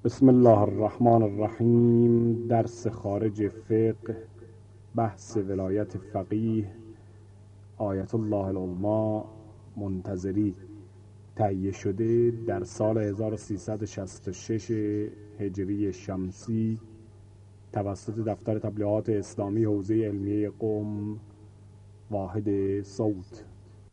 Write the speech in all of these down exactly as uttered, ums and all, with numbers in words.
بسم الله الرحمن الرحیم. درس خارج فقه، بحث ولایت فقیه آیت الله العظمی منتظری، تهیه شده در سال هزار و سیصد و شصت و شش هجری شمسی توسط دفتر تبلیغات اسلامی حوزه علمیه قم، واحد صوت.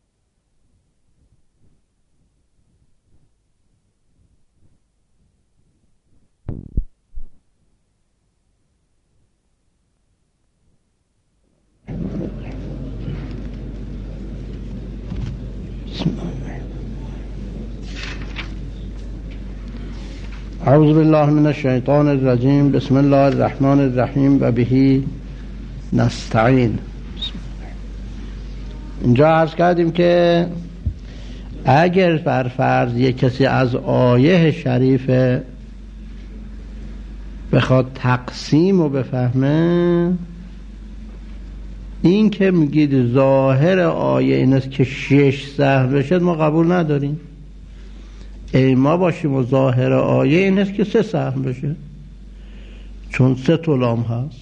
اعوذ بالله من الشیطان الرجیم. بسم الله الرحمن الرحیم و بهی نستعین. اینجا عرض کردیم که اگر بر فرض یک کسی از آیه شریفه بخواد تقسیم و بفهمه، این که میگید ظاهر آیه این است که شش سهم بشد، ما قبول نداریم. ای ما باشیم و ظاهر آیه این است که سه سهم بشه، چون سه طلام هست.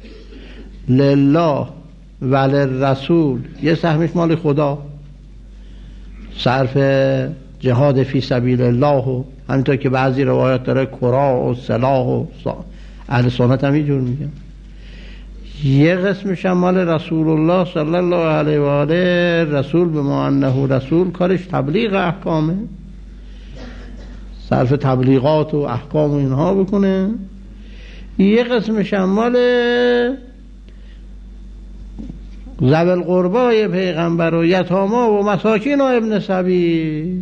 لله و للرسول یه سهمش مال خدا، صرف جهاد فی سبیل الله، و همینطور که بعضی روایات داره کرا و سلاح و اهل سنت هم اینجور میگن. یه قسمش هم مال رسول الله صلی الله علیه و آله. رسول به ما انه رسول کارش تبلیغ احکامه، صرف تبلیغات و احکام و اینها بکنه. یه قسمش هم مال ذوی القربای پیغمبر و یتاما و مساکین و ابن سبیل.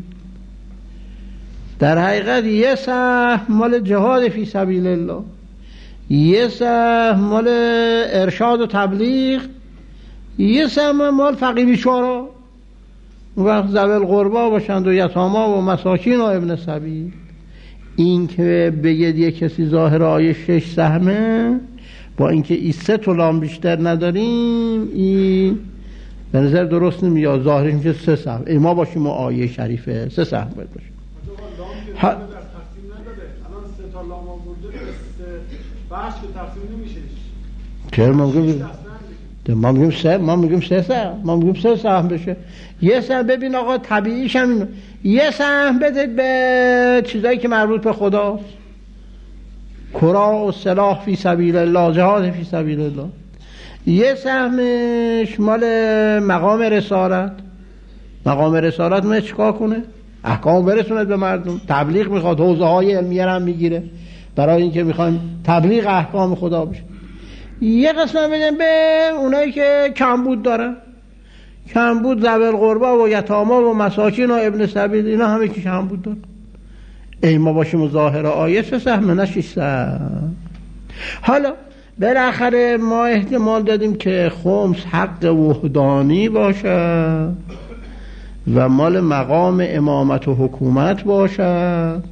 در حقیقت یه سهم مال جهاد فی سبیل الله، یه سهم مال ارشاد و تبلیغ، یه سهم مال فقیر بیچارا. اون وقت ذوی القربا باشند و یتاما و مساکین و ابن سبیل. این که بگید یک کسی ظاهر آیه شش سهمه، با اینکه این سه طلام بیشتر نداریم، این به نظر درست نمیاد. ظاهرش میشه سه سهم. ای ما باشیم و آیه شریفه سه سهم باید باشه. ها تقسیم نداره. الان سه تا لام آورده، بحث که تقسیم نمیشه. چرا ممکنه؟ ما میگیم سه ما میگیم سه سهم ما میگیم سه سهم بشه. یه سهم ببین آقا، طبیعیش هم اینه. یه سهم بده به چیزایی که مربوط به خداست، کرا و سلاح فی سبیل الله، جهاد فی سبیل الله. یه سهمش مال مقام رسالت. مقام رسالت میخواد چیکار کنه؟ احکام برسونه به مردم، تبلیغ میخواد، حوزه های علمیه هم میگیره برای اینکه میخوایم تبلیغ احکام خدا بشه. یه قسم بدیم به اونایی که کمبود دارن، کمبود ذوی القربا و یتاما و مساکین و ابن سبیل، اینا همه که کمبود دارن. ای ما باشیم و ظاهر آیه سه سهم نه شش سهم. حالا بالاخره ما احتمال دادیم که خمس حق وحدانی باشه و مال مقام امامت و حکومت باشد.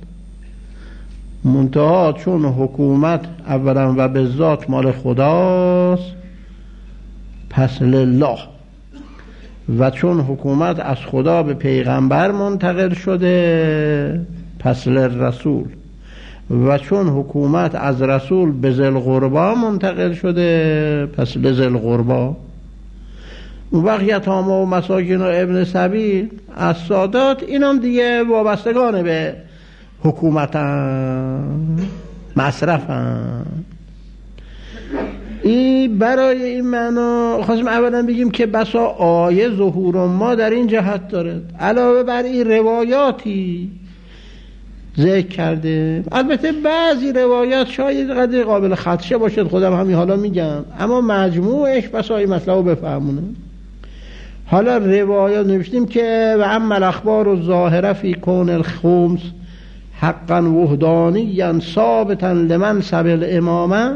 منتها چون حکومت اولا و به ذات مال خداست، پس لله، و چون حکومت از خدا به پیغمبر منتقل شده، پس للرسول، و چون حکومت از رسول به ذی القربا منتقل شده، پس لذی القربا. اون وقت یتاما و مساکین و ابن سبیل از سادات، اینم دیگه وابستگانه به حکومتن، مصرفن. این برای این معنا خواستیم اولا بگیم که بسا آیه ظهور ما در این جهت داره، علاوه بر این روایاتی ذکر کرده. البته بعضی روایات شاید قدر قابل خدشه باشد، خودم همین حالا میگم، اما مجموعش بسا این مسئله رو بفهمونه. حالا روایات نوشتیم که و اما الاخبار و ظاهره فی کون الخمس حقا وحدانیا ثابتا لمنصب الامامه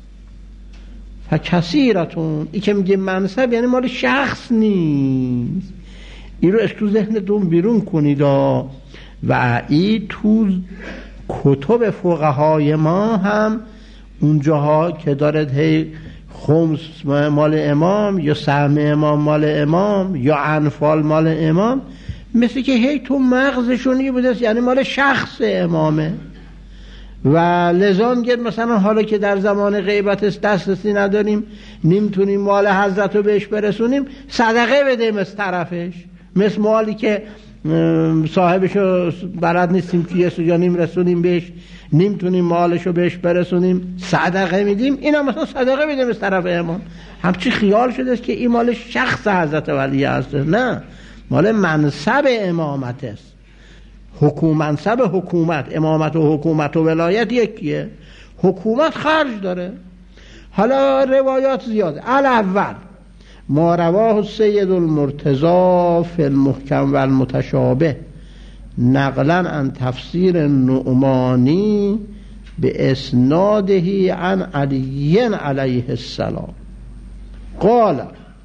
فکثیرتون. این که میگه منصب یعنی مال شخص نیست. این رو از تو ذهنتون بیرون کنید. و این تو کتب فقهای ما هم اونجاها که دارد هی خمس مال امام یا سهم امام مال امام یا انفال مال امام، مثل که هی تو مغزشونی بوده، یعنی مال شخص امامه. و لذا میگه مثلا حالا که در زمان غیبت دسترسی نداریم، نمیتونیم مال حضرت رو بهش برسونیم، صدقه بدیم از طرفش. مثل مالی که صاحبش رو بلد نیستیم که یه سوجانیم رسونیم بهش، نمیتونیم مالش رو بهش برسونیم، صدقه میدیم. اینا مثلا صدقه بدیم از طرف امام. همچی خیال شده است که این مال شخص حضرت ولی هست، نه، مال منصب امامت است. حکومت، منصب حکومت، امامت و حکومت و ولایت یکیه. حکومت خرج داره. حالا روایات زیاده. الاول ما رواه سید المرتضی فی المحکم و المتشابه نقلا عن تفسیر النعمانی به اسناده عن علی علیه السلام قال.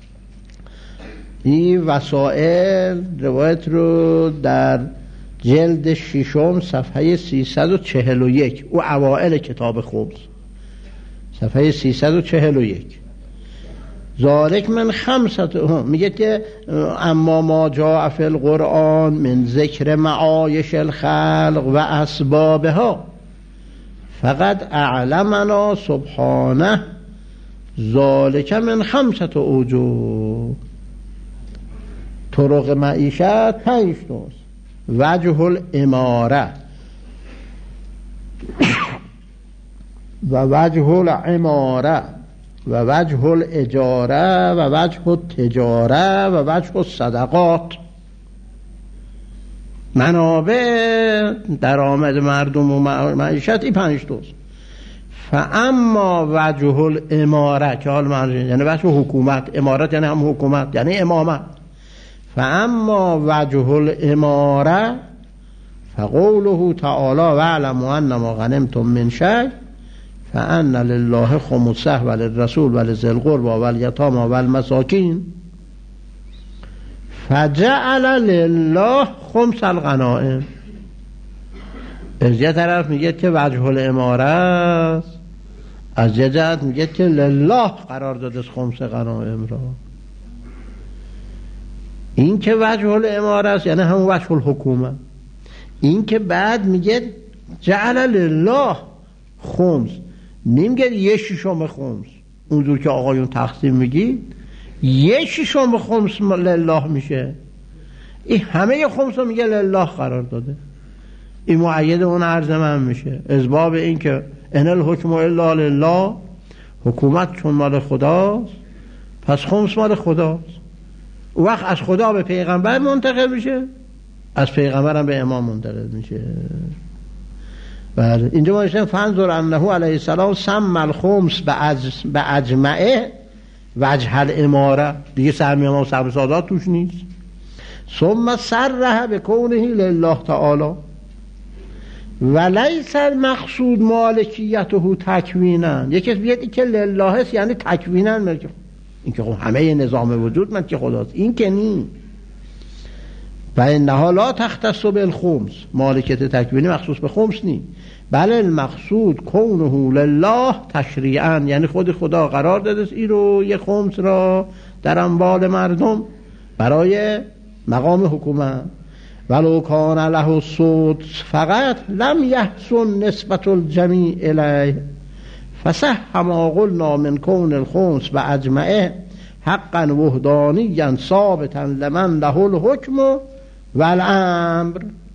این وسائل روایت رو در جلد ششم صفحه سیصد و چهل و یک، او اوائل کتاب خبز، صفحه سیصد و چهل و یک. ذالک من خمسة هم میگه که اما ما جاء فی القرآن من ذکر معایش الخلق و اسبابها فقد اعلمنا سبحانه ذالک من خمسة اوجه. طرق معیشت پنج توست. وجه الاماره و وجه العماره و وجه الاجاره و وجه التجاره و وجه الصدقات. منابع درآمد مردم و معیشت این پنج توست. فاما وجه الاماره که حال معنی یعنی وجه حکومت، امارت یعنی هم حکومت یعنی امامت. فاما وجه الاماره فقوله تعالی واعلموا انما غنمتم من شیء فان لله خمسه وللرسول ولذی القربى والیتامى والمساکین فجعل لله خمس الغنائم. از یه طرف میگه که وجه الاماره است، از یه جهت میگه که لله قرار داده است خمس غنائم را. این که وجه الاماره است یعنی همون وجه الحکومه. این که بعد میگه جعل لله خمس، نمیگه یه شیشم خمس اونجور که آقایون تقسیم میگی، یه شیشم خمس لله میشه. این همه خمس رو میگه لله قرار داده. این معید اون عرض من میشه از باب این که ان الحکم الا لله، حکومت چون مال خداست پس خمس مال خداست. اون وقت از خدا به پیغمبر منتقل میشه، از پیغمبر هم به امام منتقل میشه. بله اینجا ما نشتیم فانظر انه علیه السلام سم الخمس به اجمعه وجه الاماره، دیگه سهمی امام صاحب سادات توش نیست. ثم صرح به کونه لله تعالی و لیس المقصود مالکیته تکوینا. یکی بیاد که لله است یعنی تکوینا ملک، این که همه نظام وجود ملک خداست، این که نی. و انها لا تختص بالخمس، مالکیت تکوینی مخصوص به خمس نی، بل المقصود کونه لله تشریعا، یعنی خود خدا قرار داده است این رو یک خمس را در اموال مردم برای مقام حکومت. ولو کان له الصوت فقط لم یحسن نسبت الجمیع الیه فصح ما قلنا من کون الخمس به اجمعه حقا وحدانیا ثابتا لمن له الحکم والامر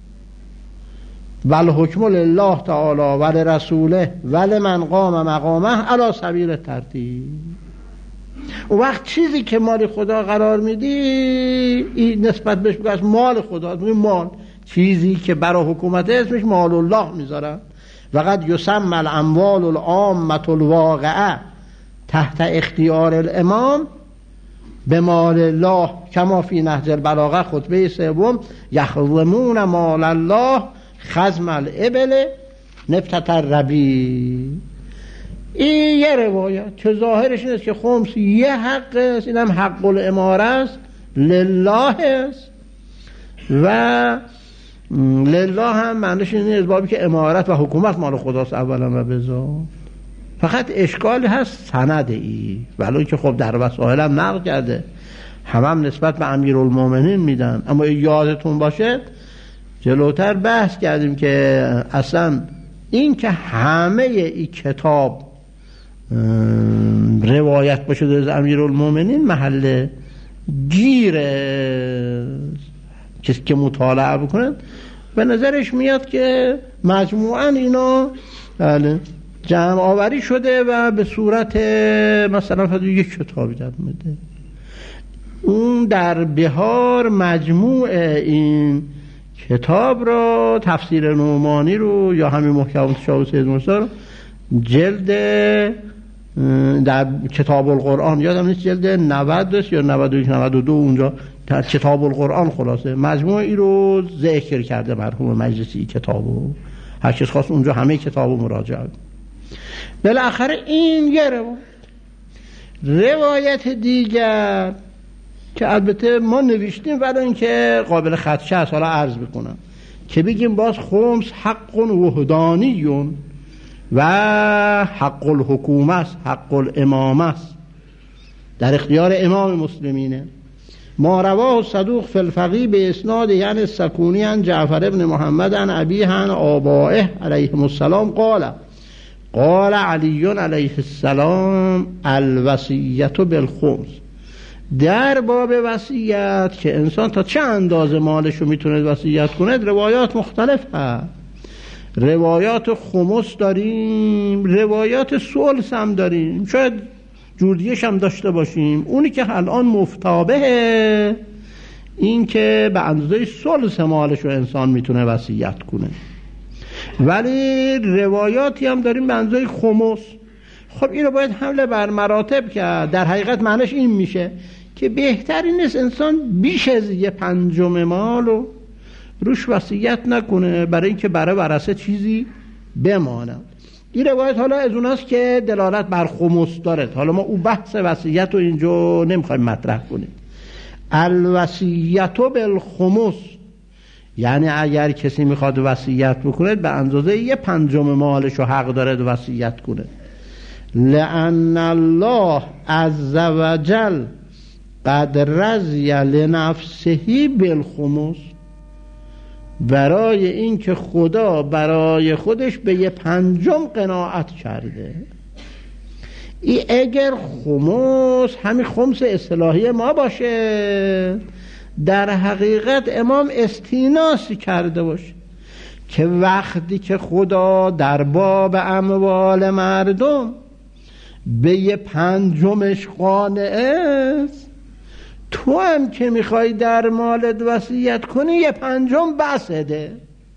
والحکم لله تعالی ولرسوله ولمن قام مقامه علی سبیل الترتیب. و وقت چیزی که مال خدا قرار میدی این نسبت بهش بگه مال خدا، مال چیزی که برای حکومت اسمش مال الله میذارن. وقد یسمى الاموال العامه الواقعه تحت اختیار الامام به مال الله کما فی نهج البلاغه خطبه سوم یخرمون مال الله خزم الابل نبتة الربیع. این یه روایت که ظاهرش این است که خمس یه حق است، این هم حق الاماره است، لله است. و لله هم معنیش اینه از بابی که امارت و حکومت مال خداست اولا و بذات. فقط اشکال هست سند ای، ولی که خب در وسائل هم نقل کرده، هم هم نسبت به امیرالمومنین میدن. اما یادتون باشه جلوتر بحث کردیم که اصلا این که همه این کتاب روایت بشه از امیرالمومنین محل گیره کسی که مطالعه بکنن به نظرش میاد که مجموعاً اینا بله جمع آوری شده و به صورت مثلا فقط یک کتابی در میده. اون در بهار مجموع این کتاب رو تفسیر نعمانی رو یا همین محکمات شاه سید مرتضی رو جلد در کتاب القرآن یادم نیست جلد نود است یا نود و یک نود و دو اونجا در کتاب القرآن خلاصه مجموعی رو ذکر کرده مرحوم مجلسی کتابو هر کس خواست اونجا همه کتابو مراجعه. بالاخره این یه روایت. روایت دیگر که البته ما نوشتیم ولی اینکه قابل خدشه است حالا عرض بکنم که بگیم باز خمس حق وحدانیون و حق الحکومه است حق الامامه است در اختیار امام مسلمینه. ما رواه صدوق فی الفقیه به اسناد یعنی السکونی عن جعفر ابن محمد عن ابیه عن آبائه علیهم السلام قال قال علی علیه السلام الوصیة بالخمس. در باب وصیت که انسان تا چه اندازه مالش رو میتونه وصیت کنه روایات مختلف هست. روایات خمس داریم، روایات ثلث هم داریم، شاید جور دیگه‌ش هم داشته باشیم. اونی که الان مفتابه این که به اندازه ثلث مالش رو انسان میتونه وصیت کنه، ولی روایاتی هم داریم به اندازه خمس. خب این رو باید حمله بر مراتب کرد. در حقیقت معنیش این میشه که بهتری نیست انسان بیش از یه پنجم مالو روش وصیت نکنه برای اینکه برای ورثه چیزی بمانه. این روایت حالا از اوناست که دلالت بر خمس داره. حالا ما او بحث وصیت رو اینجا نمیخوایم مطرح کنیم. الوصیة بالخمس یعنی اگر کسی میخواد وصیت بکنه به اندازه یه پنجم مالش رو حق داره وصیت کنه. لأن الله عز وجل قد رضی لنفسه بالخمس، برای این که خدا برای خودش به یه پنجم قناعت کرده. ای اگر خمس همین خمس اصطلاحی ما باشه در حقیقت امام استیناسی کرده باشه که وقتی که خدا در باب اموال مردم به یه پنجمش قانع است، تو هم که میخوای در مالت وصیت کنی یه پنجم بسده.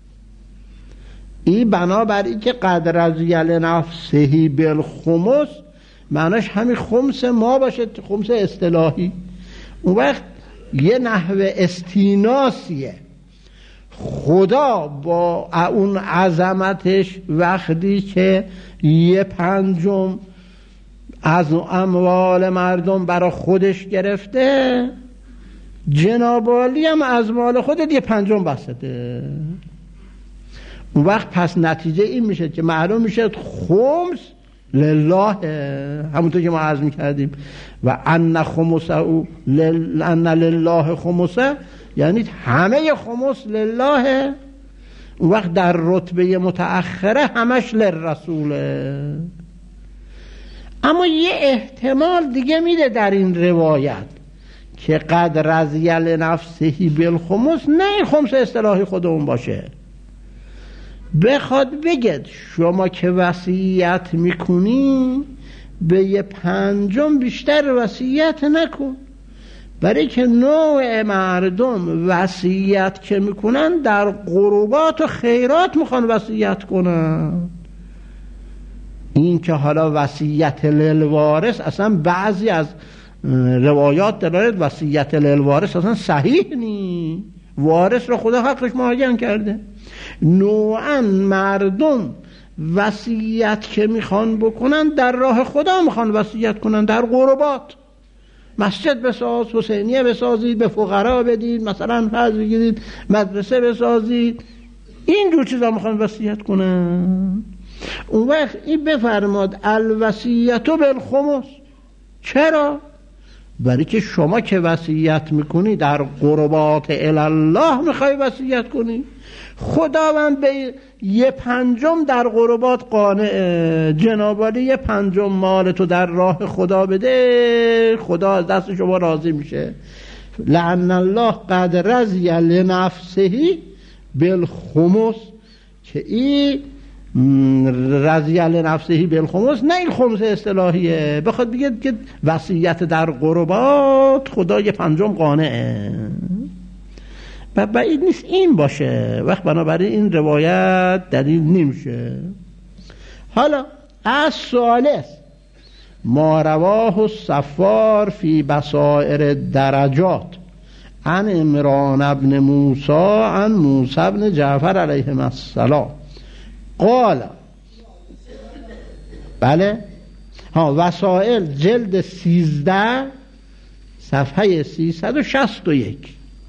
این بنابراین که قد رضی لنفسه بالخمس معناش همین خمس ما باشه، خمس اصطلاحی. اون وقت یه نحو استیناسیه. خدا با اون عظمتش وقتی که یه پنجم از اموال مردم برای خودش گرفته، جناب عالی هم از مال خودت یه پنجم بسته. اون وقت پس نتیجه این میشه که معلوم میشه خمس لله، همونطور که ما عرض میکردیم و ان خمسه لل... ان لله خمسه یعنی همه خمس لله. اون وقت در رتبه متأخره همش للرسوله. اما یه احتمال دیگه میده در این روایت که قد رضی لنفسه بالخمس، نه این خمس اصطلاحی خودمون باشه، بخواد بگید شما که وصیت میکنی به یه پنجم بیشتر وصیت نکن، برای که نوع مردم وصیت که میکنن در قربات و خیرات میخوان وصیت کنن. این که حالا وصیت للوارث اصلا بعضی از روایات دلالت وصیت للوارث اصلا صحیح نی، وارث رو خدا حقش معین کرده. نوعا مردم وصیت که میخوان بکنن در راه خدا میخوان وصیت کنن، در قربات مسجد بساز، حسینیه بسازید، به فقرا بدید، مثلا فرض بگیرید مدرسه بسازید، این جور چیزا میخوان وصیت کنن. اون وقت این بفرماد الوصیة بالخمس. چرا؟ برای که شما که وصیت میکنی در قربات الله میخوای وصیت کنی، خداوند به یه پنجم در قربات قانعه، جناب عالی یه پنجم مال تو در راه خدا بده، خدا از دست شما راضی میشه. لعن الله قد رضی لنفسه بالخمس، که این رضی لنفسه بالخمس نه این خمس اصطلاحیه، بخواد بگه که وصیت در قربات خدا یه پنجم قانعه و بعید نیست این باشه، وقت بنابراین این روایت دلیل نمیشه. حالا از ثالث ما رواه الصفار فی بصائر درجات عن عمران ابن موسی عن موسی ابن جعفر علیهم السلام قال، بله ها، وسائل جلد سیزده صفحه سیصد و شصت و یک.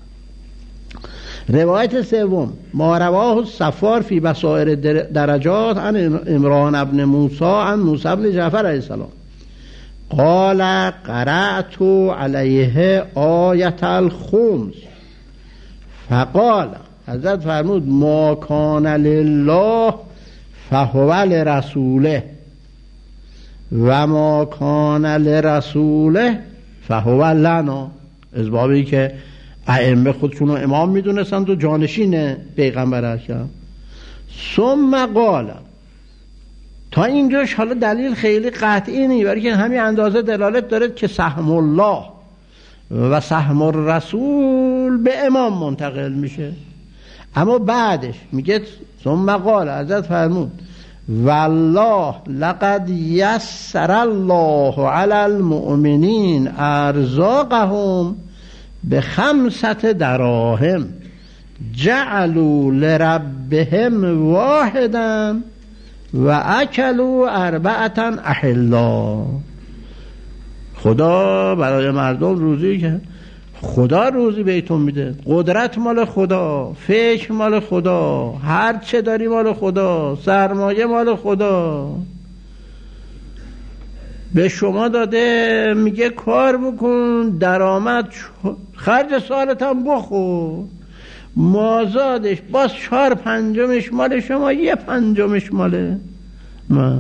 روایت سوم ما رواه الصفار فی بصائر درجات عن عمران ابن موسی عن موسی ابن جعفر علیه السلام قال قرأت علیه آیت الخمس فقال، حضرت فرمود ما کان لله فهو لرسوله و ما کان لرسوله فهو لنا، از بابی که ائمه خودشونو امام میدونستند و جانشین پیغمبر اکرم. ثم قال، تا اینجاش حالا دلیل خیلی قطعی نیست، برای که همین اندازه دلالت داره که سهم الله و سهم الرسول به امام منتقل میشه. اما بعدش میگه ثم قال، حضرت فرمود والله لقد یسر الله علی المؤمنین ارزاقهم به خمسة دراهم جعلوا لربهم واحدا و اکلوا اربعة احلا. خدا برای مردم روزی که خدا روزی بهتون میده، قدرت مال خدا، فکر مال خدا، هر چه داری مال خدا، سرمایه مال خدا به شما داده، میگه کار بکن، درآمد خرج سالت هم بخور، مازادش باز چهار پنجمش مال شما، یه پنجمش مال من.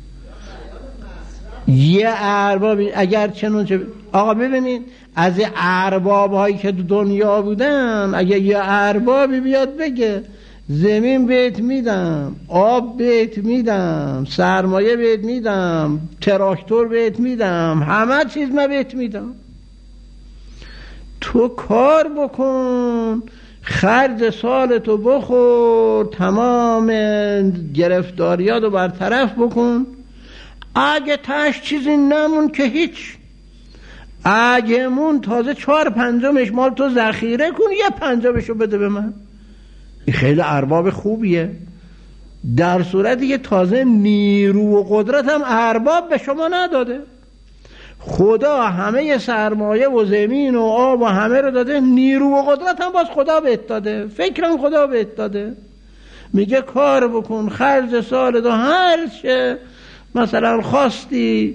یه ارباب اگر چنانچه آقا ببینید از ارباب هایی که دنیا بودن، اگر یه اربابی بیاد بگه زمین بهت میدم، آب بهت میدم، سرمایه بهت میدم، تراکتور بهت میدم، همه چیز من بهت میدم، تو کار بکن، خرج سالتو بخور، تمام گرفتاریاتو برطرف بکن، اگه تاش چیزی نمون که هیچ، اگه مون تازه چهار پنجمش مال تو ذخیره کن، یه پنجمشو بده به من. این خیلی ارباب خوبیه، در صورتی که تازه نیرو و قدرت هم ارباب به شما نداده. خدا همه سرمایه و زمین و آب و همه رو داده، نیرو و قدرت هم باز خدا بهت داده، فکرم خدا بهت داده. میگه کار بکن، خرج سال دو هر چه مثلا خواستی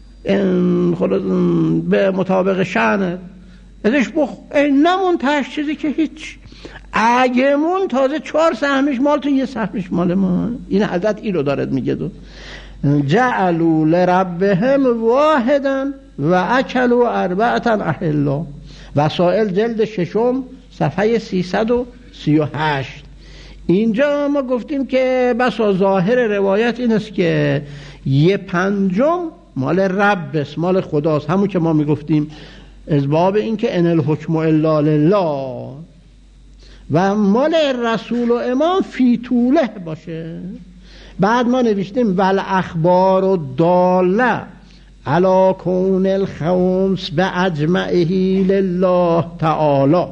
به مطابق شأنت ازش بخ، نمون تاش چیزی که هیچ، اگه مون تازه چهار سهمش مال تو، یه سهمش مال ما. این حضرت این رو دارد میگه دو جعلوا لربهم واحدا و اکلوا اربعة احلا. وسائل جلد ششم صفحه سیصد و سی و هشت. اینجا ما گفتیم که بسا ظاهر روایت این است که یه پنجم مال رب است، مال خداست، همون که ما میگفتیم از باب این که ان الحکم الا لله، و مال رسول و امام فی طوله باشه. بعد ما نوشتیم ول اخبار و داله علی کون الخمس به اجمعه لله تعالی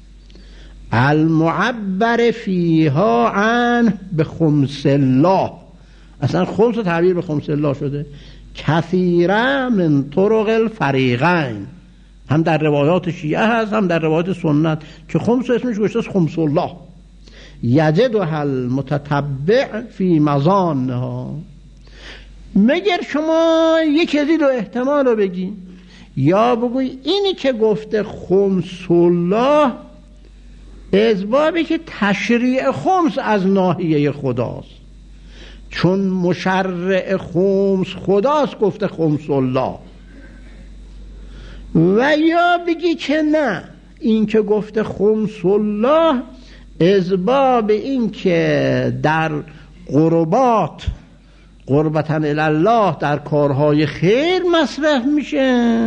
المعبر فیها عنه به خمس الله. اصلا خمس تعبیر به خمس الله شده کثیره من طرق الفریقین، هم در روایات شیعه هست هم در روایات سنت که خمس اسمش گوشته است خمس الله. یجدها المتتبع فی مظانها. مگر شما یک از این دو احتمال رو بگی، یا بگوی اینی که گفته خمس الله اسبابی که تشریع خمس از ناحیه خداست، چون مشرع خمس خداست گفته خمس الله. و یا بگی که نه، این که گفته خمس الله اسباب این که در قربات قربتاً الله در کارهای خیر مصرف میشه،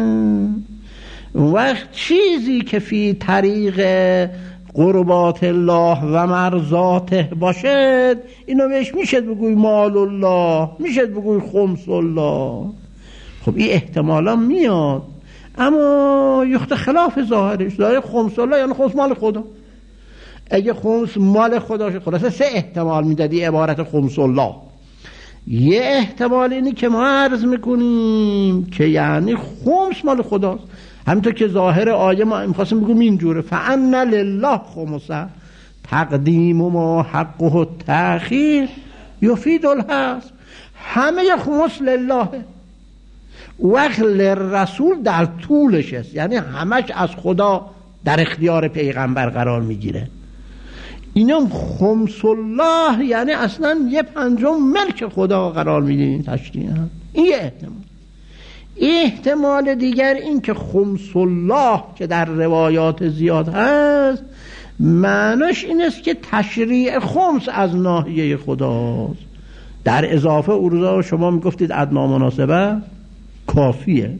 وقت چیزی که فی طریق قربات الله و مرضاته باشد اینو بهش میشد بگوی مال الله، میشد بگوی خمس الله. خب این احتمالا میاد، اما یخت خلاف ظاهرش. ظاهر خمس الله یعنی خمس مال خدا. اگه خمس مال خدا شد، خلاصه سه احتمال میدادی عبارت خمس الله. یه احتمال اینی که ما عرض میکنیم که یعنی خمس مال خداست، همینطور که ظاهر آیه ما میخواستیم بگیم اینجوره فأن لله خمسه تقدیم ما حقه التأخیر یفید الحصر. همه خمس لله، وقت للرسول در طولش است، یعنی همش از خدا در اختیار پیغمبر قرار میگیره. اینم خمس الله یعنی اصلا یه پنجم ملک خدا قرار میگیرین تشریع. این یه احتمال. احتمال دیگر این که خمس الله که در روایات زیاد هست معناش این است که تشریع خمس از ناحیه خداست. در اضافه ارزا شما میگفتید ادنا مناسبه کافیه.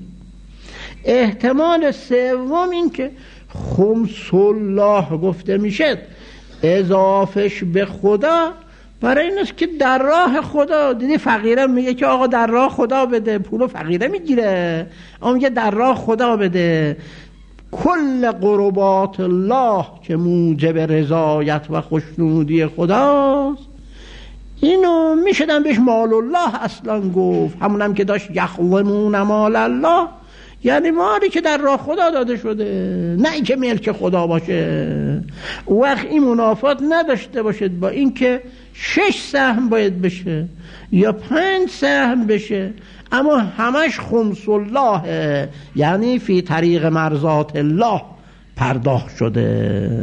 احتمال سوم این که خمس الله گفته میشد اضافش به خدا برای این است که در راه خدا، دیدی فقیره میگه که آقا در راه خدا بده، پولو فقیره میگیره، اما میگه در راه خدا بده. کل قربات الله که موجب رضایت و خوشنودی خداست، اینو میشدن بهش مال الله اصلا گفت. همونم که داشت یخومون مال الله، یعنی مالی که در راه خدا داده شده، نه این که ملک خدا باشه. وقت این منافات نداشته باشد با این که شش سهم باید بشه یا پنج سهم بشه، اما همش خمس الله، یعنی فی طریق مرضات الله پرداخت شده.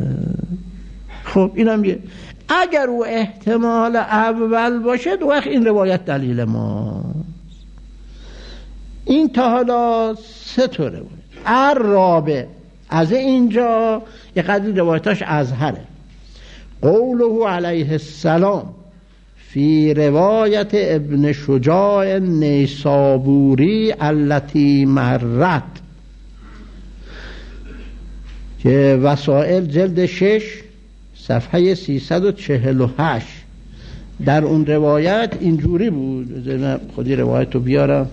خب اینم یه اگر او احتمال اول باشد وقت این روایت دلیل ما. این تا حالا سه تا روایت. الرابع از اینجا یه قدری روایتاش ازهره. قوله علیه السلام فی روایت ابن شجاع نیسابوری التي مرت، که وسائل جلد شش صفحه سیصد و چهل و هشت. در اون روایت اینجوری بود، من خودی روایت رو بیارم.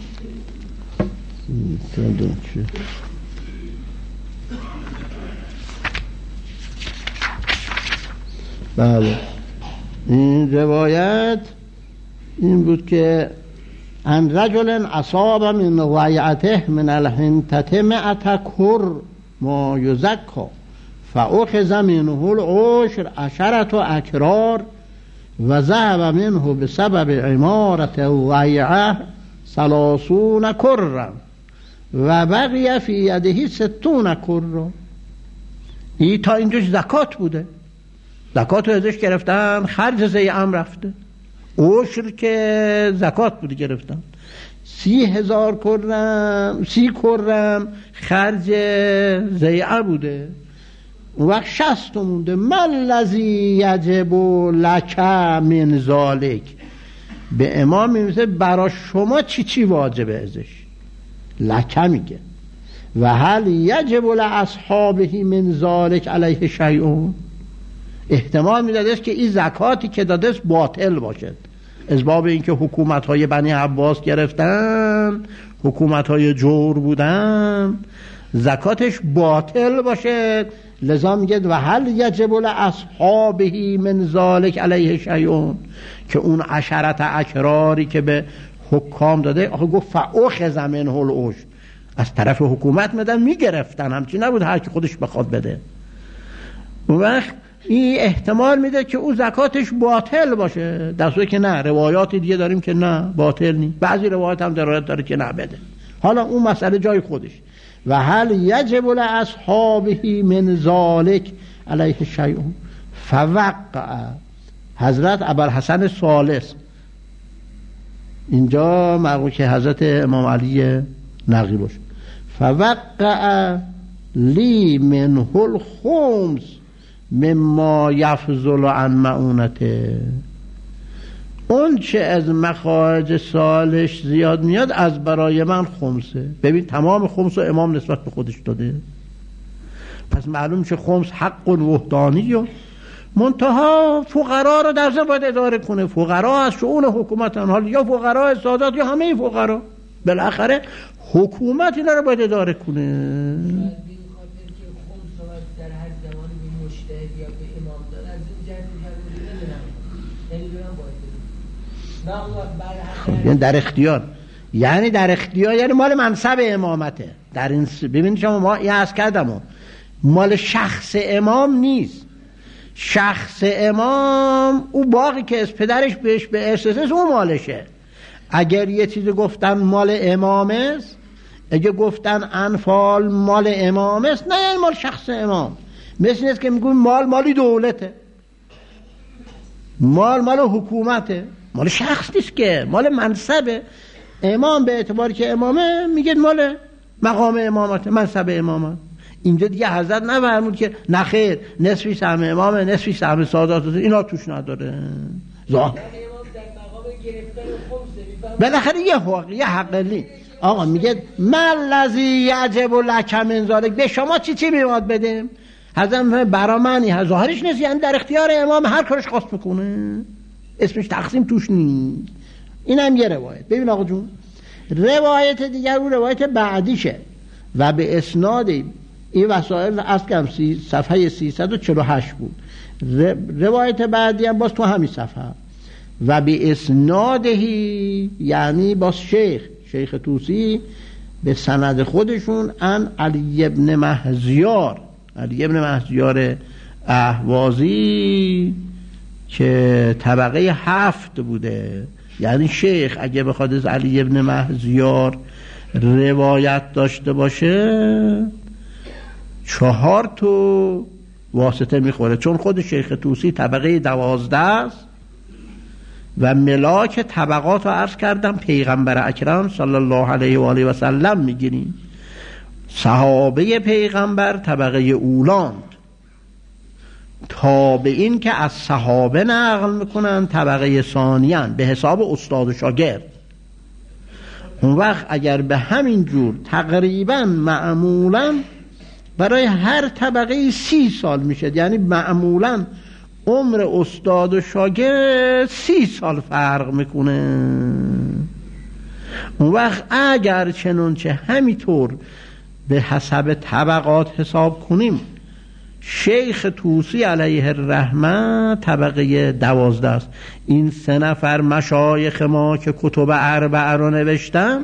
بله، این روایت این بود که ان رجل اصاب من ضیعته من الحنطه مئة کر ما یزکا فاخذ منه العشر عشرة اکرار و ذهب منه بسبب عمارت الضیعه ثلاثون کرا و بقی فی یده ستون کرا. این تا اینجاش زکات بوده، زکات رو ازش گرفتن، خرج زیعم رفته، عشر که زکات بوده گرفتن، سی هزار کرم سی کرم خرج زیعه بوده، وقت شست مونده. من لذی یجب لک من ذالک، به امام میگه برای شما چی چی واجبه ازش، لک میگه. و هل یجب لاصحابه من ذالک علیه شیئون، احتمال میدادش که این زکاتی که دادش باطل باشد، از باب اینکه حکومت‌های بنی عباس گرفتن، حکومت‌های جور بودن، زکاتش باطل باشد. لذا میگه و هل یجب لاصحابه من ذالک علیه شیئون، که اون عشرت اکراری که به حکام داده، آخه گفت فاخذ منه العشر، از طرف حکومت میدن میگرفتن، همچی نبود هر کی خودش بخواد بده. وقت این احتمال میده که او زکاتش باطل باشه، در صورتی که نه، روایات دیگه داریم که نه باطل نیست، بعضی روایات هم دلالت داره که نه بده. حالا اون مسئله جای خودش. و هل یجب لاصحابه من ذلک علیه شیء فوقع. حضرت ابوالحسن ثالث اینجا مرگو که حضرت امام علی نقی باشه، فوقع لی منه الخمس مما یفضل عن معونته. اون چه از مخارج سالش زیاد میاد از برای من خمسه. ببین تمام خمس رو امام نسبت به خودش داده، پس معلوم شه خمس حق وحدانی و منتها فقرا رو در ضمن باید اداره کنه. فقرا از شؤون حکومت هم، حال یا فقرا سادات یا همه فقرا، بالاخره حکومت اینا رو باید اداره کنه. یعنی در اختیار، یعنی در اختیار یعنی مال منصب امامته. در این ببینید شما، ما این عرض کردم مال شخص امام نیست. شخص امام او باقی که از پدرش بهش به ارث است اون مالشه. اگر یه چیزی گفتن مال امام است، اگه گفتن انفال مال امام است، نه یعنی مال شخص امام. مثل نیست که میگن مال مالی دولته، مال مال حکومته، مال شخص نیست که، مال منصبه. امام به اعتباری که امامه میگه مال مقام امامته، منصب امامه. اینجا دیگه حضرت نفرمود که نخیر نصفی سهم امامه نصفی سهم سادات، اینا توش نداره. ظاهر بالاخره یه حق یه حقلی آقا میگه من الذی یجب لک من ذلک، به شما چی چی میاد بدیم؟ حضرت برا منی، ظاهرش نیست، یعنی در اختیار امام هر کارش خواست بکنه، اسمش تقسیم توش نیست. این هم یه روایت. ببین آقا جون، روایت دیگر اون روایت بعدیشه و به اسناد این وسائل از کم سی صفحه سیصد و چهل و هشت بود. روایت بعدی هم باز تو همین صفحه و به اسنادهی، یعنی باز شیخ شیخ طوسی به سند خودشون ان علی ابن مهزیار، علی ابن مهزیار اهوازی که طبقه هفت بوده. یعنی شیخ اگه بخواد از علی ابن مهزیار روایت داشته باشه چهار تو واسطه میخوره، چون خود شیخ طوسی طبقه دوازده است و ملاک طبقات رو عرض کردم پیغمبر اکرم صلی الله علیه و آله و سلم میگیریم. صحابه پیغمبر طبقه اولاند، تابعین که از صحابه نقل میکنن طبقه ثانیان به حساب استاد و شاگرد. اون وقت اگر به همین جور تقریبا معمولا برای هر طبقه سی سال میشه، یعنی معمولا عمر استاد و شاگرد سی سال فرق میکنه. اون وقت اگر چنانچه همینطور به حسب طبقات حساب کنیم، شیخ طوسی علیه الرحمه طبقه دوازده است. این سه نفر مشایخ ما که کتب اربعه رو نوشتن،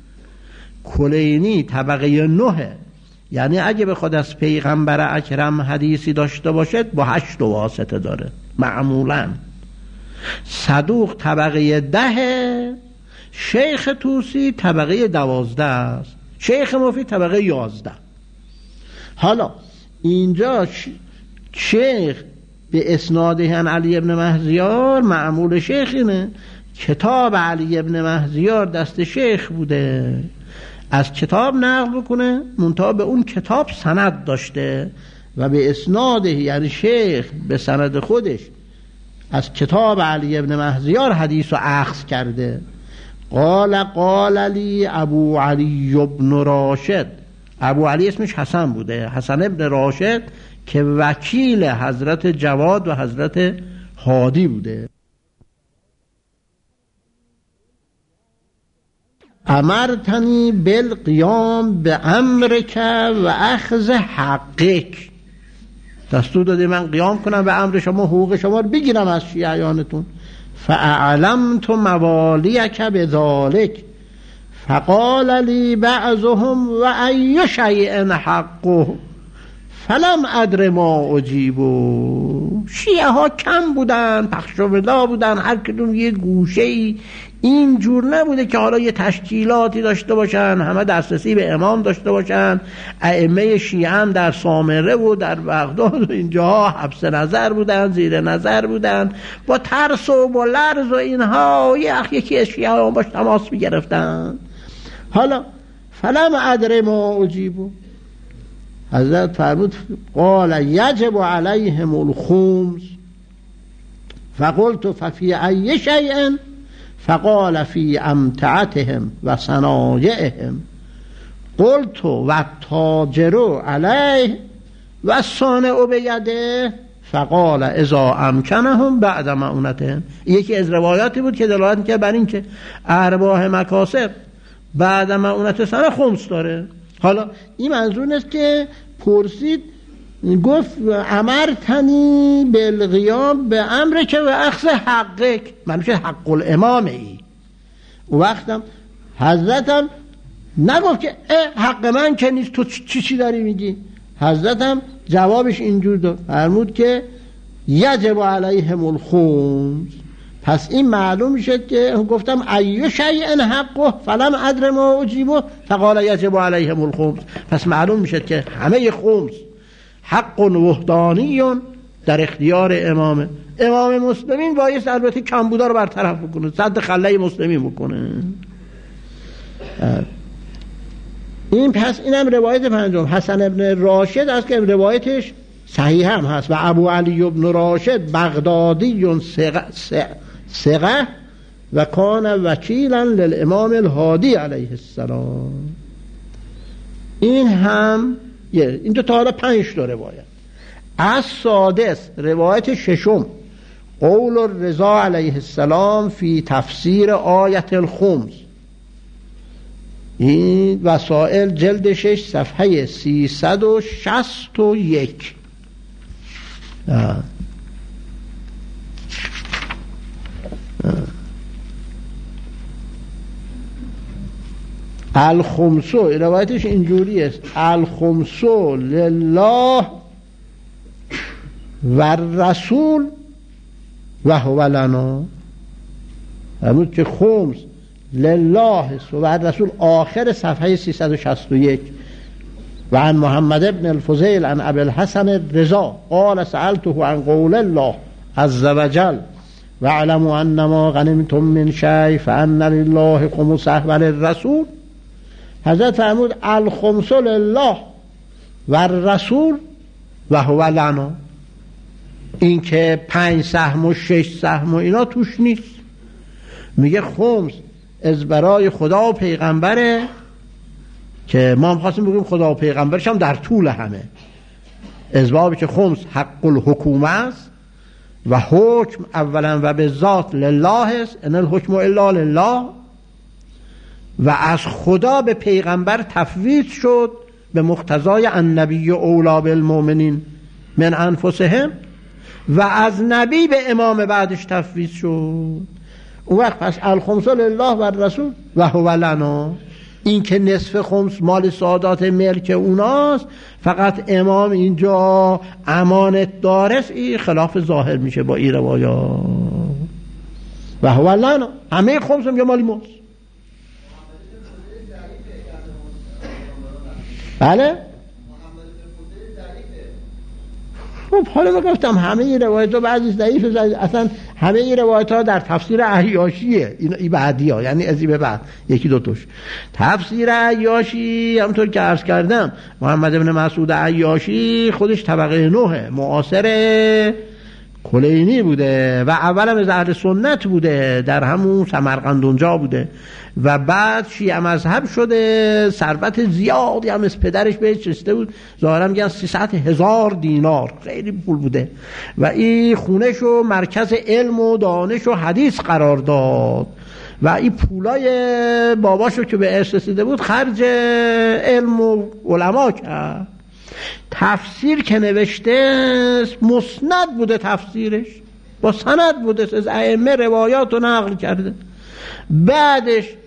کلینی طبقه نهه، یعنی اگه بخواد از پیغمبر اکرم حدیثی داشته باشد با هشت واسطه داره معمولا. صدوق طبقه ده، شیخ طوسی طبقه دوازده است، شیخ مفید طبقه یازده. حالا اینجا شیخ به اسناده عن علی ابن مهزیار، معمول شیخ اینه کتاب علی ابن مهزیار دست شیخ بوده، از کتاب نقل بکنه، منتها به اون کتاب سند داشته و به اسناده، یعنی شیخ به سند خودش از کتاب علی ابن مهزیار حدیث رو اخذ کرده. قال قال علی ابو علی ابن راشد، ابو علی اسمش حسن بوده، حسن ابن راشد که وکیل حضرت جواد و حضرت هادی بوده. امرتنی بالقیام به امرک و اخذ حقک، دستور داده من قیام کنم به امر شما، حقوق شما رو بگیرم از شیعیانتون. فاعلمت موالیک بذالک فقال لی بعضهم و ای شیء حقه فلم ادر ما اجیبو. شیعه ها کم بودن، پخش و ودا بودن، هر کدوم یه گوشه ای. این جور نبوده که حالا یه تشکیلاتی داشته باشن، همه دسترسی به امام داشته باشن. ائمه شیعه هم در سامره و در بغداد و اینجاها حبس نظر بودن، زیر نظر بودن، با ترس و با لرز و اینها یکی از شیعه ها باش تماس میگرفتن. حالا فلم ادر ما اجیبو، حضرت فرمود قال یجب علیهم الخمس فقلت ففی ای شیء فقال فی امتعتهم و صنایعهم قلت و تاجر علیه و صانع بیده فقال اذا امکنهم بعد معونتهم. یکی از روایاتی بود که دلالت می‌کرد بر این که ارباح مکاسب بعد معونت سنه خمس داره. حالا این منظور نیست که پرسید گفت امرتنی بالقیام به امر که و اخذ حقک، منوشه حق الامامه ای. و وقتم حضرتم نگفت که حق من که نیست، تو چی چی داری میگی؟ حضرتم جوابش اینجور داد، فرمود که یجب علیهم الخمس. پس این معلوم میشه که گفتم ایو شیء حقه فلم ادر ما اجیبه فقال یجب علیهم الخمس. پس معلوم میشه که همه خمس حق وحدانی در اختیار امامه. امام مسلمین بایست البته کمبودا رو برطرف بکنه، صد خله مسلمین بکنه. این پس اینم روایت پنجم. حسن ابن راشد است که روایتش صحیح هم هست و ابو علی ابن راشد بغدادی ثقه و کان وکیلا للامام الهادی علیه السلام. این هم یه این دو تا حالا پنج تا روایت. از سادس روایت ششم قول الرضا علیه السلام فی تفسیر آیت الخمس. این وسائل جلد شش صفحه سیصد و شصت و یک. الخمسو روایتش اینجوری است: الخمسو لله و رسول و هو لنا. همون که خمس لله و رسول آخر صفحه سیصد و شصت و یک. و عن محمد ابن الفضیل عن ابی الحسن الرضا قال سألته عن قول الله عز وجل و اعلموا انما غنمتم من شیء فان لله خمسه و للرسول. حضرت فرمود الخمس لله و رسول و هو لنا. این که پنج سهم و شش سهم و اینا توش نیست. میگه خمس از برای خدا و پیغمبره، که ما هم خواستیم بگیم خدا و پیغمبرش هم در طول همه از بابی که خمس حق الحکومه است و حکم اولا و به ذات لله است، ان الحکم الا لله، و از خدا به پیغمبر تفویض شد به مقتضای النبی اولی بالمؤمنین من انفسهم، و از نبی به امام بعدش تفویض شد. اون وقت پس الخمس لله و رسول و هو لنا. این که نصف خمس مال سادات ملک اوناست، فقط امام اینجا امانت دارست، این خلاف ظاهر میشه با این روایات. و هو لنا همه خمس هم یه مالی ماست. بله خب حالا ما گفتم همه این روایت ها بعضی ضعیف، اصلا همه این روایت ها در تفسیر عیاشیه، این بعدی ها، یعنی از این به بعد یکی دو توش. تفسیر عیاشی همونطور که عرض کردم محمد ابن مسعود عیاشی خودش طبقه نوه معاصر کلینی بوده و اولم از اهل سنت بوده، در همون سمرقند اونجا بوده و بعد شیعه مذهب شده. ثروت زیادی هم از پدرش بهش رسیده بود، ظاهرا میگن سیصد هزار دینار، خیلی پول بوده و این خونهشو مرکز علم و دانش و حدیث قرار داد و این پولای باباشو که به ارث رسیده بود خرج علم و علما کرد. تفسیر که نوشته مسند بوده، تفسیرش با سند بوده، از ائمه روایات رو نقل کرده. بعدش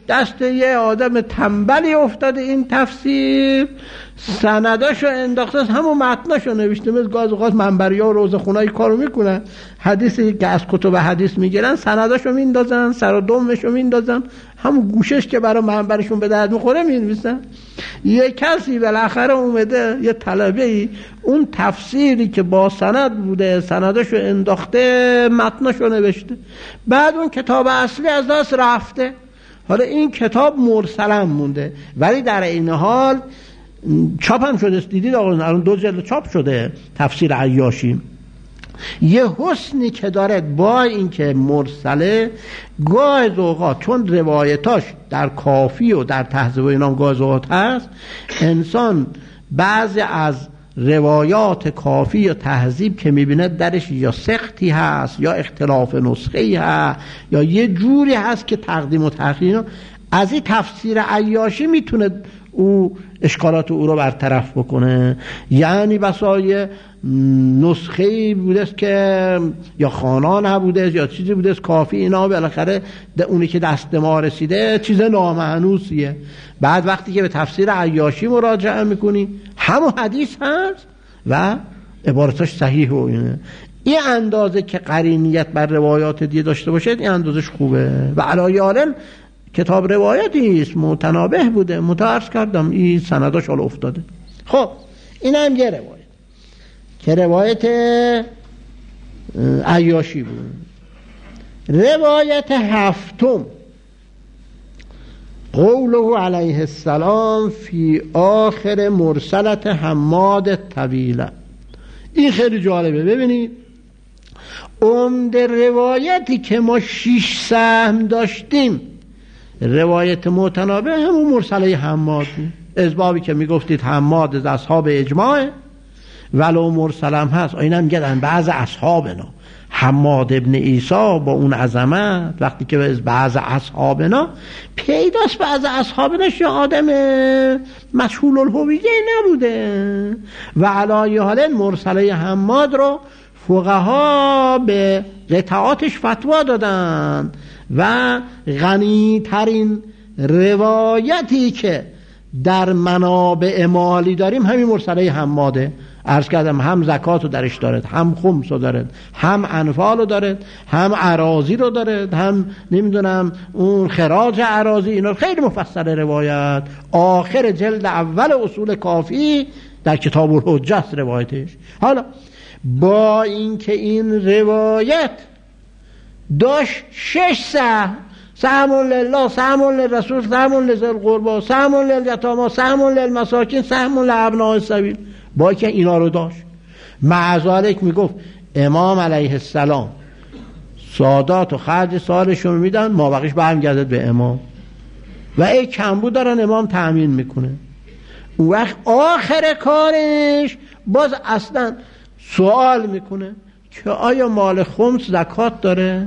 دست یه آدم تنبلی افتاده این تفسیر، سنداشو انداخته، همون متناشو نوشته. مثل گاز اوقات منبریا و روزخونایی کارو میکنن، حدیثی که از کتب حدیث میگیرن سنداشو میندازن، سر و دمشو میندازن، همون گوشش که برای منبرشون به درد میخوره مینویسن. یه کسی بالاخره اومده، یه طلبه‌ای، اون تفسیری که با سند بوده سنداشو انداخته، متناشو نوشته، بعد اون کتاب اصلی از دست رفته. حالا این کتاب مرسلم مونده، ولی در این حال چاپ هم شده. دیدید آقا الان دو جلد چاپ شده تفسیر عیاشی. یه حسنی که داره با این که مرسله، گاهی اوقات چون روایتاش در کافی و در تهذیب و اینام گاهی اوقات هست، انسان بعضی از روایات کافی یا تهذیب که میبینه درش یا سختی هست یا اختلاف نسخه‌ای هست یا یه جوری هست که تقدیم و تأخیر، از این تفسیر عیاشی میتونه او اشکالات او رو برطرف بکنه. یعنی بسای نسخه‌ای بوده که یا خوانا نبوده یا چیزی بوده کافی، اینا بالاخره اونی که دست ما رسیده چیز نامحنوسیه. بعد وقتی که به تفسیر عیاشی مراجعه میکنی، همون حدیث هست و عبارتش صحیح و اینه. این اندازه که قرینیت بر روایات دیگه داشته باشد، این اندازش خوبه. و علایالن کتاب روایتی است، متنابه بوده، متعرض کردم این سنداش حالا افتاده. خب این هم یه روایت که روایت عیاشی بود. روایت هفتم، قوله علیه السلام فی آخر مرسلت حماد طویله. این خیلی جالبه. ببینید عمده روایتی که ما شش سهم داشتیم، روایت متنابه همون مرسله حماد بود. اسبابی که میگفتید حماد از اصحاب اجماع ولو مرسلم هست، اینا هم گردن بعض اصحابنا. حماد ابن عیسی با اون عظمت، وقتی که بعض اصحابنا پیداست، بعض اصحابناش یا آدم مشهول الهویه نبوده. و علای حال مرسله حماد رو فقها به قطعاتش فتوا دادن و غنی ترین روایتی که در منابع مالی داریم همین مرسله حماده. عرض کردم هم زکات رو درش دارد، هم خمس رو دارد، هم انفال رو دارد، هم اراضی رو دارد، هم نمیدونم اون خراج اراضی. اینا خیلی مفصل روایت. آخر جلد اول اصول کافی در کتاب الحجه است روایتش. حالا با اینکه این روایت داشت شش سهم، سهم لله، سهم للرسول، سهم لذی القربی، سهم للیتامی، سهم للمساکین، سهم لابناء السبیل، با که اینا رو داشت، مع ذالک میگفت امام علیه السلام سادات و خرج سالشون میدن، ما بقیش برمیگردد به امام و ای کمبود دارن امام تأمین میکنه. اون وقت آخر کارش باز اصلا سوال میکنه که آیا مال خمس زکات داره؟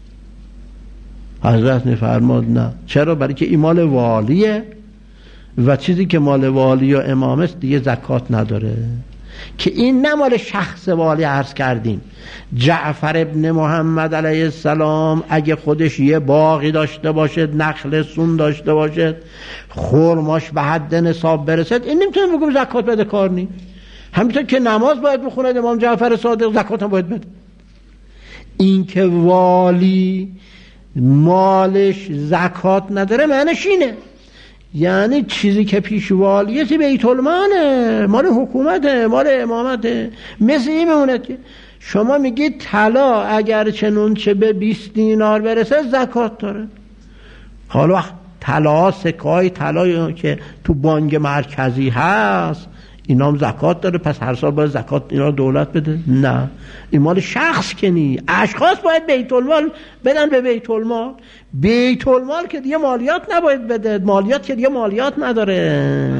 حضرت میفرماد نه. چرا؟ برای که این مال والیه و چیزی که مال والی و امام است دیگه زکات نداره. که این نه مال شخص والی. عرض کردیم جعفر ابن محمد علیه السلام اگه خودش یه باغی داشته باشد، نخل سون داشته باشد، خرماش به حد نصاب برسد، این نمیتونه بگم زکات بده، کار نیست. همینطور که نماز باید بخونه امام جعفر صادق، زکات هم باید بده. این که والی مالش زکات نداره معنیش اینه، یعنی چیزی که پیش والیه بیت الماله، مال حکومته، مال امامته. مثل این میمونه که شما میگید طلا اگر چنون چه به بیست دینار برسه زکات داره. حالا وقت طلا، سکای طلا که تو بانک مرکزی هست اینا هم زکات داره، پس هر سال باید زکات اینا دولت بده؟ نه، این مال شخص که نی، اشخاص باید بیت المال بدن به بیت المال. بیت المال که دیگه مالیات نباید بده، مالیات که دیگه مالیات نداره.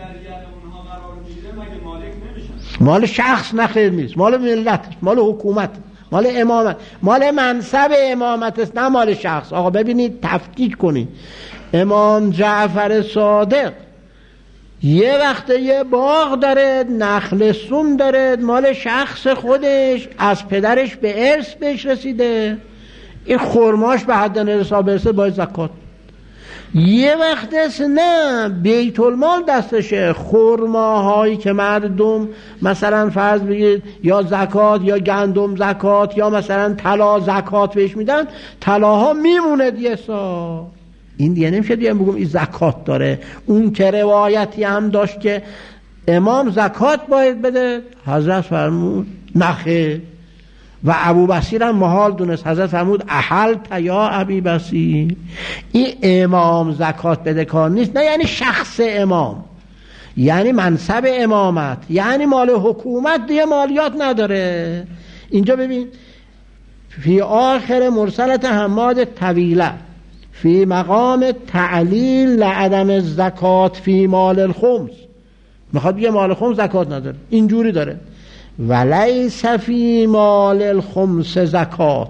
مال شخص نخیر نیست، مال ملت، مال حکومت، مال امامت، مال منصب امامت است، نه مال شخص. آقا ببینید تفکیک کنید. امام جعفر صادق یه وقت یه باغ داره، نخل سون داره، مال شخص خودش، از پدرش به ارث بهش رسیده، این خرماش به حد نصاب برسه باید زکات. یه وقت است نه بیت المال دستشه، خرماهایی که مردم مثلا فرض بگید یا زکات یا گندم زکات یا مثلا طلا زکات بهش میدن، طلاها میمونه دیگه سال. این دیگه نمیشه دیگه بگم این زکات داره. اون که روایتی هم داشت که امام زکات باید بده، حضرت فرمود نخیر. و ابو بصیر هم محال دونست، حضرت فرمود احلت یا ابی بصیر، این امام زکات بده کار نیست. نه یعنی شخص امام، یعنی منصب امامت، یعنی مال حکومت دیگه مالیات نداره. اینجا ببین فی آخر مرسلت حماد طویله فی مقام تعلیل لعدم الزکات فی مال الخمس، میخواد بگه مال خمس زکات نداره، اینجوری داره ولیس فی مال الخمس زکات،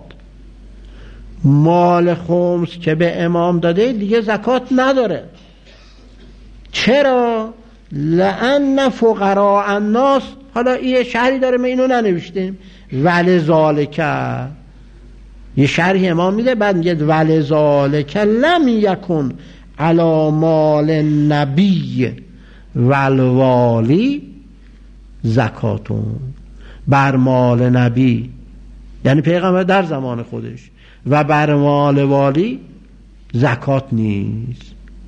مال خمس که به امام داده دیگه زکات نداره. چرا؟ لأن فقراء الناس، حالا این شرحی داره، ما اینو ننوشتیم، ولذالک یه شرح امام میده، بعد میگه ولذالک لم یکن علی مال النبی والوالی زکاتون، بر مال نبی یعنی پیغمبر در زمان خودش و بر مال والی زکات نیست.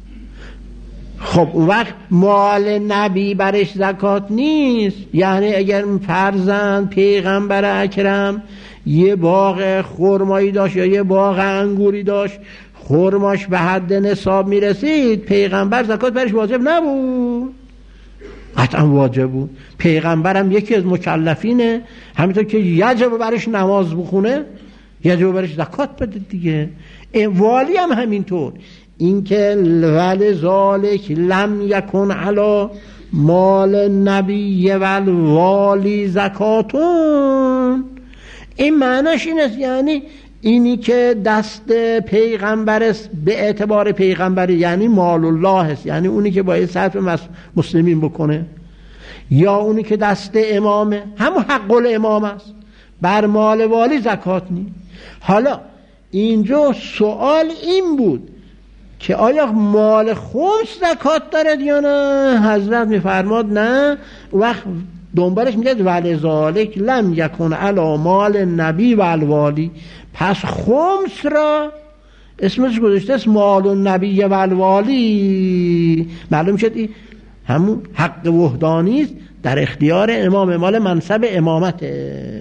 خب اون وقت مال نبی برش زکات نیست، یعنی اگر فرزند پیغمبر اکرم یه باغ خرمایی داشت یا یه باغ انگوری داشت، خرماش به حد نصاب میرسید، پیغمبر زکات برش واجب نبود؟ قطعا واجب بود. پیغمبرم یکی از مکلفینه، همینطور که یجب برش نماز بخونه یجب برش زکات بده دیگه. والی هم همینطور. این که ولذالک لم یکن علی مال نبی والوالی زکاتون، این معناش این است یعنی اینی که دست پیغمبر است به اعتبار پیغمبری یعنی مال الله است، یعنی اونی که باید صرف مسلمین بکنه، یا اونی که دست امامه همون حق الامام است، بر مال والی زکات نیست. حالا اینجا سوال این بود که آیا مال خمس زکات دارد یا نه؟ حضرت میفرماد نه. وقت دنبالش میگه ولذالک لم یکن علی مال النبی والوالی، پس خمس را اسمش گذاشته است مال النبی والوالی، معلوم شد این همون حق وحدانی است در اختیار امام، مال منصب امامته.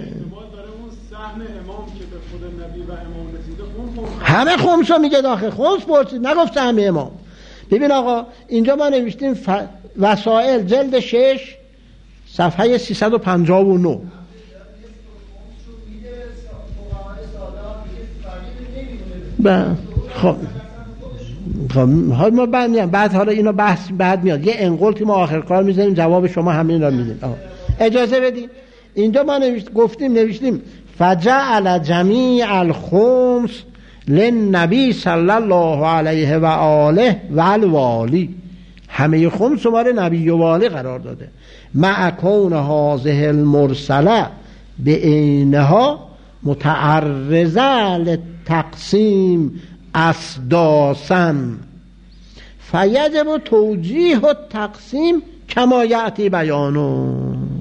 همه خمس ها میگه داخل خمس پرسید، نگفت سهم امام. ببین آقا اینجا ما نوشتیم ف... وسائل جلد شش صفحه سیصد و پنجاه و نه. خب خب حالا ما بعد میام بعد حالا اینو بحث بعد میاد، یه انقلتی ما آخر کار میذاریم، جواب شما همین را میدید. اجازه بدید اینجا ما نوشت گفتیم نوشتیم فجعل جمیع الخمس للنبی صلی الله علیه و آله و الوالی، همه خمس رو مال نبی و والی قرار داده، مع کون هذه المرسله به عینها متعرضه للتقسیم اسداسا فیجب توجیه التقسیم کما یأتی بیانو.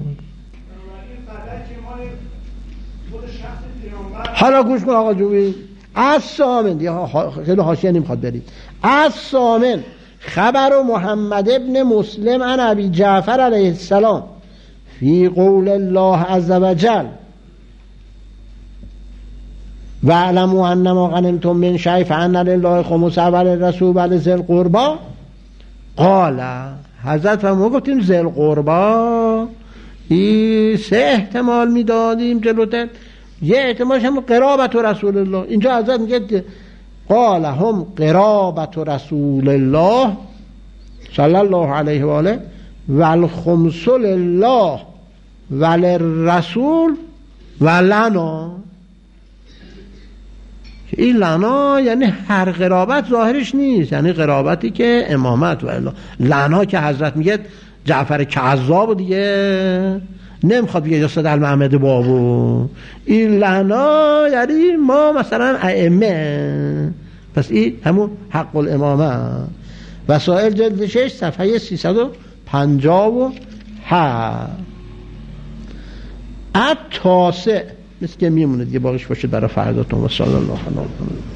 حالا گوش کن آقا جوی، از سامن خیلی حاشیه نمیخواد برید، از سامن خبر محمد ابن مسلم عن ابی جعفر علیه السلام فی قول الله عز وجل و اعلموا انما غنمتم من شیء فان لله خمسه وللرسول ولذی القربى قال. حضرت فرمود گفتیم ذی القربى، این سه احتمال میدادیم جلوتر، یه احتمالش هم قرابت رسول الله. اینجا حضرت میگه قال هم قرابت رسول الله صلی الله علیه و آله والخمس لله وللرسول ولنا. این لنا یعنی هر قرابت ظاهرش نیست، یعنی قرابتی که امامت و الا. لنا که حضرت میگه جعفر کذاب دیگه نمیخواد بگه یا صدر محمد بابو، این لنا یعنی ما مثلا ائمه پس این همون حق الامامه. وسائل جلد شش صفحه سیصد و پنجاه و هفت. التاسع مثل که میمونه دیگه، باقیش باشید برای فرداتون. و صلی الله علیه و